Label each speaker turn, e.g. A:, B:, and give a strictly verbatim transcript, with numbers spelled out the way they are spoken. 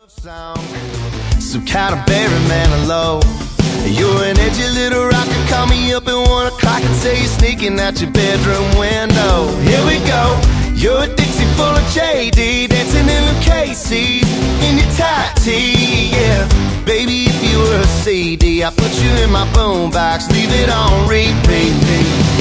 A: Sound some kind of Barry Manilow. You're an edgy little rocker, call me up at one o'clock and say you're sneaking out your bedroom window. Here we go. You're a Dixie full of J D, dancing in the K Cs in your tight tee. Yeah, baby, if you were a C D, I put you in my boombox, leave it on repeat.